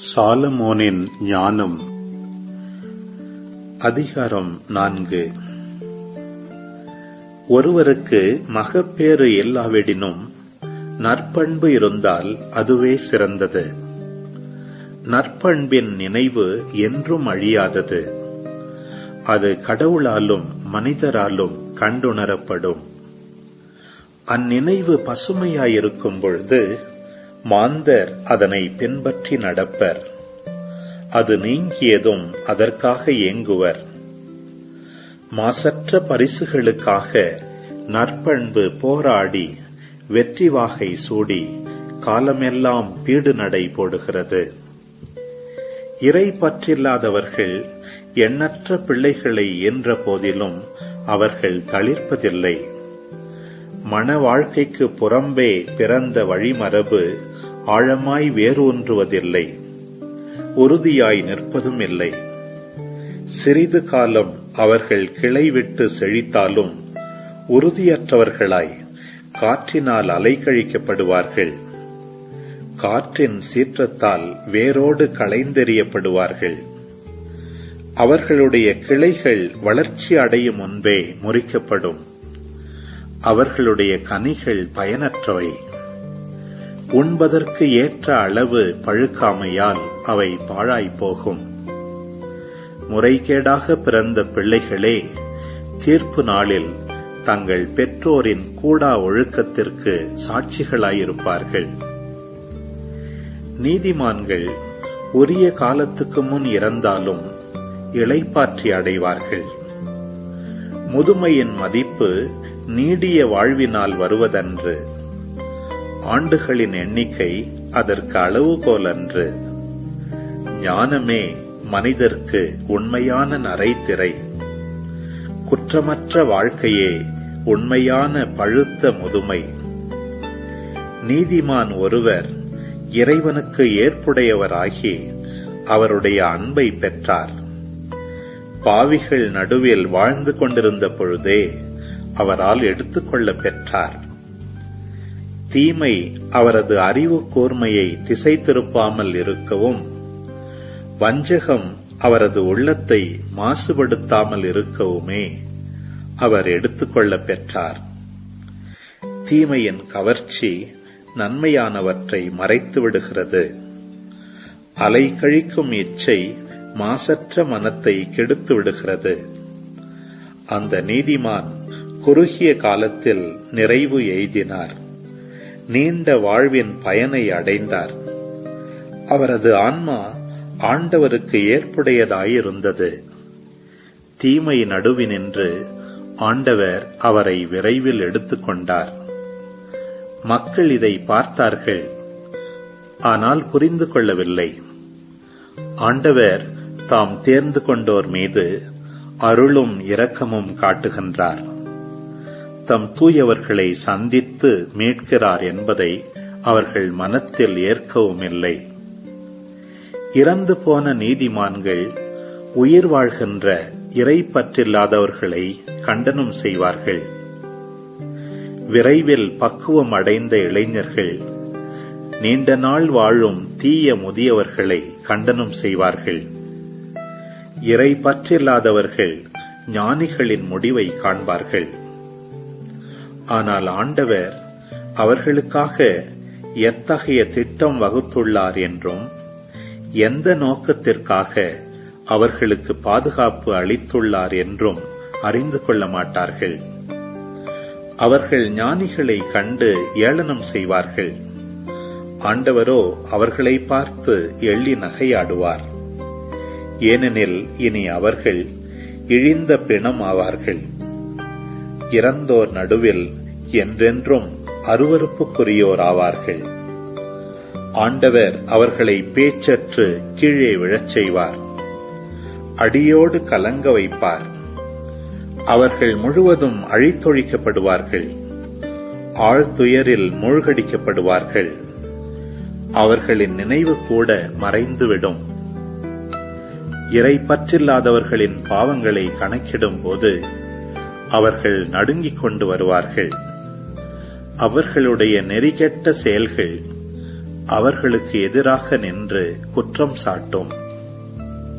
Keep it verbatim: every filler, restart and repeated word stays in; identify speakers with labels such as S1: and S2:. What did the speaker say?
S1: சாலமோனின் ஞானம். அதிகாரம் நான்கு. ஒருவருக்கு மகப்பேறு இல்லாவிடினும் நற்பண்பு இருந்தால் அதுவே சிறந்தது. நற்பண்பின் நினைவு என்றும் அழியாதது. அது கடவுளாலும் மனிதராலும் கண்டுணரப்படும். அந்நினைவு பசுமையாயிருக்கும் பொழுது மாந்தர் அதனை பின்பற்றி நடப்பர். அது நீங்கியதும் அதற்காக ஏங்குவர். மாசற்ற பரிசுகளுக்காக நற்பண்பு போராடி வெற்றி வாகை சூடி காலமெல்லாம் பீடு நடை போடுகிறது. இறை பற்றில்லாதவர்கள் எண்ணற்ற பிள்ளைகளை ஈன்ற போதிலும் அவர்கள் தளிர்ப்பதில்லை. மன வாழ்க்கைக்கு புறம்பே பிறந்த வழிமரபு ஆழமாய் வேரூன்றுவதில்லை, உறுதியாய் நிற்பதும் இல்லை. சிறிது காலம் அவர்கள் கிளை விட்டு செழித்தாலும் உறுதியற்றவர்களாய் காற்றினால் அலைக்கழிக்கப்படுவார்கள். காற்றின் சீற்றத்தால் வேரோடு களைந்தெறியப்படுவார்கள். அவர்களுடைய கிளைகள் வளர்ச்சி அடையும் முன்பே முறிக்கப்படும். அவர்களுடைய கனிகள் பயனற்றவை. உண்பதற்கு ஏற்ற அளவு பழுக்காமையால் அவை பாழாய்ப்போகும். முறைகேடாக பிறந்த பிள்ளைகளே தீர்ப்பு நாளில் தங்கள் பெற்றோரின் கூடா ஒழுக்கத்திற்கு சாட்சிகளாயிருப்பார்கள். நீதிமான்கள் உரிய காலத்துக்கு முன் இறந்தாலும் இளைப்பாற்றி அடைவார்கள். முதுமையின் மதிப்பு நீடிய வாழ்வினால் வருவதன்று. ஆண்டுகளின் எண்ணிக்கை அதற்கு அளவுகோல் அன்று. ஞானமே மனிதர்க்கு உண்மையான நரைத்திரை. குற்றமற்ற வாழ்க்கையே உண்மையான பழுத்த முதுமை. நீதிமான் ஒருவர் இறைவனுக்கு ஏற்புடையவராகி அவருடைய அன்பை பெற்றார். பாவிகள் நடுவில் வாழ்ந்து கொண்டிருந்த பொழுதே அவரால் எடுத்துக்கொள்ள பெற்றார். தீமை அவரது அறிவு கூர்மையை திசை திருப்பாமல் இருக்கவும், வஞ்சகம் அவரது உள்ளத்தை மாசுபடுத்தாமல் இருக்கவுமே அவர் எடுத்துக்கொள்ள பெற்றார். தீமையின் கவர்ச்சி நன்மையானவற்றை மறைத்து விடுகிறது. அலை கழிக்கும் இச்சை மாசற்ற மனத்தை கெடுத்து விடுகிறது. அந்த நீதிமான் குறுகிய காலத்தில் நிறைவு எய்தினார். நீண்ட வாழ்வின் பயனை அடைந்தார். அவரது ஆன்மா ஆண்டவருக்கு ஏற்புடையதாயிருந்தது. தீமை நடுவினின்று ஆண்டவர் அவரை விரைவில் எடுத்துக்கொண்டார். மக்கள் இதை பார்த்தார்கள், ஆனால் புரிந்து கொள்ளவில்லை. ஆண்டவர் தாம் தேர்ந்து கொண்டோர் மீது அருளும் இரக்கமும் காட்டுகின்றார். தம் தூயவர்களை சந்தித்து மீட்கிறார் என்பதை அவர்கள் மனத்தில் ஏற்கவும் இல்லை. இறந்து போன நீதிமான்கள் உயிர் வாழ்கின்ற இறை பற்றில்லாதவர்களை கண்டனம் செய்வார்கள். விரைவில் பக்குவம் அடைந்த இளைஞர்கள் நீண்ட நாள் வாழும் தீய முதியவர்களை கண்டனம் செய்வார்கள். இறை பற்றில்லாதவர்கள் ஞானிகளின் முடிவை காண்பார்கள். ஆனால் ஆண்டவர் அவர்களுக்காக எத்தகைய திட்டம் வகுத்துள்ளார் என்றும் எந்த நோக்கத்திற்காக அவர்களுக்கு பாதுகாப்பு அளித்துள்ளார் என்றும் அறிந்து கொள்ள மாட்டார்கள். அவர்கள் ஞானிகளை கண்டு ஏளனம் செய்வார்கள். ஆண்டவரோ அவர்களை பார்த்து எள்ளி நகையாடுவார். ஏனெனில் இனி அவர்கள் இழிந்த பிணம் ஆவார்கள். இறந்தோர் நடுவில் என்றென்றும் அருவருப்புக்குரியோர் ஆவார்கள். ஆண்டவர் அவர்களை பேச்சற்று கீழே விழச் செய்வார். அடியோடு கலங்க வைப்பார். அவர்கள் முழுவதும் அழித்தொழிக்கப்படுவார்கள். ஆழ்துயரில் மூழ்கடிக்கப்படுவார்கள். அவர்களின் நினைவு கூட மறைந்துவிடும். இறை பற்றில்லாதவர்களின் பாவங்களை கணக்கிடும் போது அவர்கள் நடுங்கிக் கொண்டு வருவார்கள். அவர்களுடைய நெறிகெட்ட செயல்கள் அவர்களுக்கு எதிராக நின்று குற்றம் சாட்டும்.